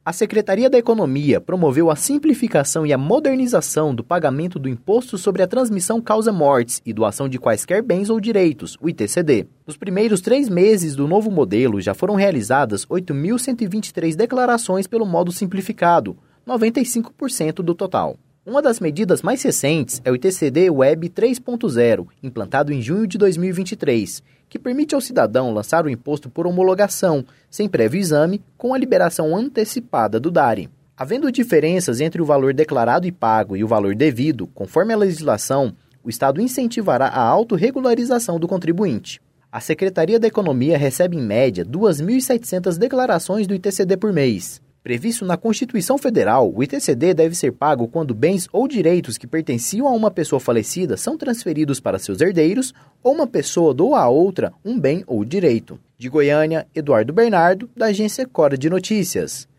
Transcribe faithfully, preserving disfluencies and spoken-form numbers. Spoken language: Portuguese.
A Secretaria da Economia promoveu a simplificação e a modernização do pagamento do Imposto sobre a Transmissão Causa-Mortes e Doação de Quaisquer Bens ou Direitos, o I T C D. Nos primeiros três meses do novo modelo, já foram realizadas oito mil cento e vinte e três declarações pelo modo simplificado, noventa e cinco por cento do total. Uma das medidas mais recentes é o I T C D Web três ponto zero, implantado em junho de dois mil e vinte e três, que permite ao cidadão lançar o imposto por homologação, sem prévio exame, com a liberação antecipada do D A R I. Havendo diferenças entre o valor declarado e pago e o valor devido, conforme a legislação, o Estado incentivará a autorregularização do contribuinte. A Secretaria da Economia recebe, em média, duas mil e setecentas declarações do I T C D por mês. Previsto na Constituição Federal, o I T C D deve ser pago quando bens ou direitos que pertenciam a uma pessoa falecida são transferidos para seus herdeiros ou uma pessoa doa a outra um bem ou direito. De Goiânia, Eduardo Bernardo, da agência Cora de Notícias.